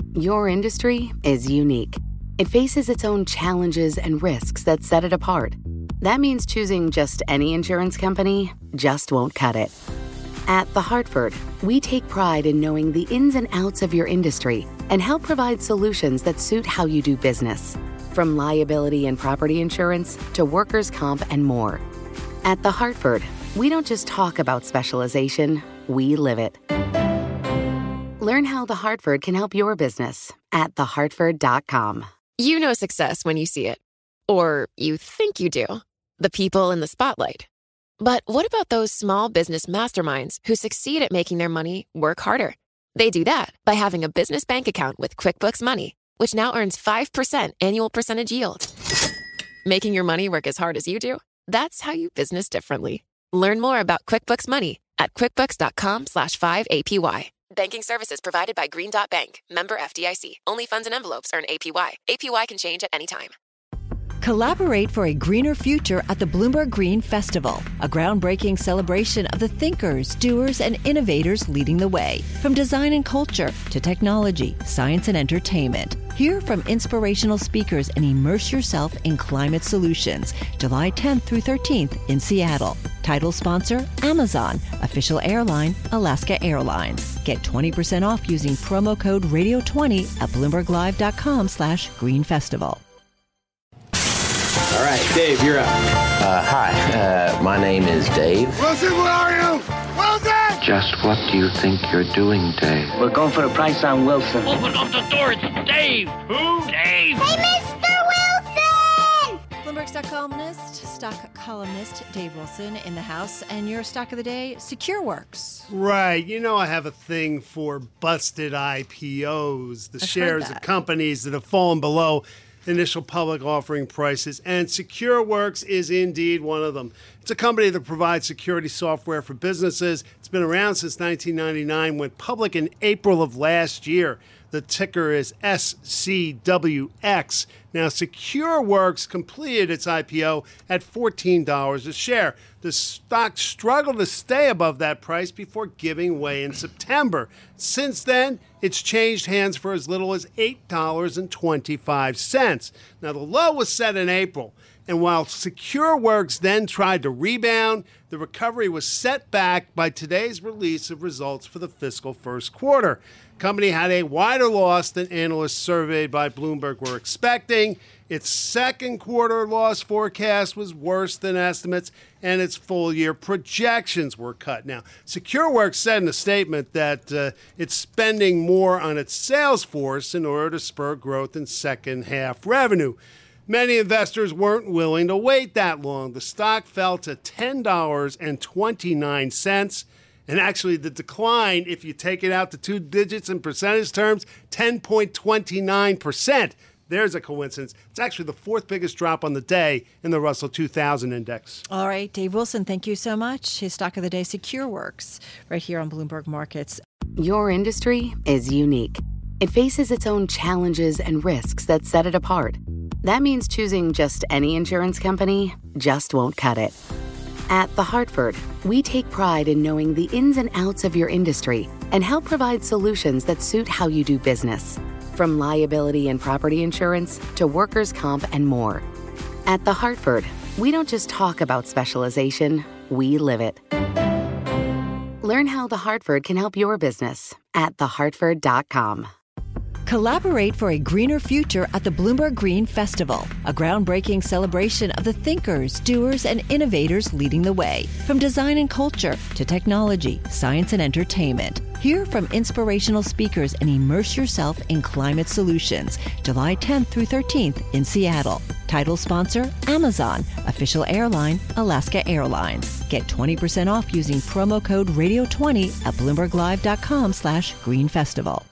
Your industry is unique. It faces its own challenges and risks that set it apart. That means choosing just any insurance company just won't cut it. At The Hartford, we take pride in knowing the ins and outs of your industry and help provide solutions that suit how you do business. From liability and property insurance to workers' comp and more. At The Hartford, we don't just talk about specialization, we live it. Learn how The Hartford can help your business at thehartford.com. You know success when you see it. Or you think you do. The people in the spotlight. But what about those small business masterminds who succeed at making their money work harder? They do that by having a business bank account with QuickBooks Money, which now earns 5% annual percentage yield. Making your money work as hard as you do? That's how you business differently. Learn more about QuickBooks Money at quickbooks.com/5APY. Banking services provided by Green Dot Bank. Member FDIC. Only funds and envelopes earn APY. APY can change at any time. Collaborate for a greener future at the Bloomberg Green Festival, a groundbreaking celebration of the thinkers, doers, and innovators leading the way. From design and culture to technology, science, and entertainment. Hear from inspirational speakers and immerse yourself in climate solutions. July 10th through 13th in Seattle. Title sponsor, Amazon. Official airline, Alaska Airlines. Get 20% off using promo code Radio20 at BloombergLive.com/Green Festival. All right, Dave, you're up. Hi, my name is Dave. Wilson, where are you? Wilson! Just what do you think you're doing, Dave? We're going for the price on Wilson. Open up the door, it's Dave! Who? Dave! Hey, Mr. Wilson! Bloomberg stock columnist Dave Wilson in the house, and your stock of the day, SecureWorks. Right. You know I have a thing for busted IPOs, the shares of companies that have fallen below initial public offering prices, and SecureWorks is indeed one of them. It's a company that provides security software for businesses. It's been around since 1999, went public in April of last year. The ticker is SCWX. Now, SecureWorks completed its IPO at $14 a share. The stock struggled to stay above that price before giving way in September. Since then, it's changed hands for as little as $8.25. Now, the low was set in April, and while SecureWorks then tried to rebound, the recovery was set back by today's release of results for the fiscal first quarter. Company had a wider loss than analysts surveyed by Bloomberg were expecting. Its second quarter loss forecast was worse than estimates, and its full-year projections were cut. Now, SecureWorks said in a statement that it's spending more on its sales force in order to spur growth in second-half revenue. Many investors weren't willing to wait that long. The stock fell to $10.29. And actually, the decline, if you take it out to two digits in percentage terms, 10.29%. There's a coincidence. It's actually the fourth biggest drop on the day in the Russell 2000 index. All right, Dave Wilson, thank you so much. His stock of the day, SecureWorks, right here on Bloomberg Markets. Your industry is unique. It faces its own challenges and risks that set it apart. That means choosing just any insurance company just won't cut it. At The Hartford, we take pride in knowing the ins and outs of your industry and help provide solutions that suit how you do business. From liability and property insurance to workers' comp and more. At The Hartford, we don't just talk about specialization, we live it. Learn how The Hartford can help your business at thehartford.com. Collaborate for a greener future at the Bloomberg Green Festival, a groundbreaking celebration of the thinkers, doers, and innovators leading the way. From design and culture to technology, science, and entertainment. Hear from inspirational speakers and immerse yourself in climate solutions. July 10th through 13th in Seattle. Title sponsor, Amazon. Official airline, Alaska Airlines. Get 20% off using promo code Radio20 at BloombergLive.com/Green Festival.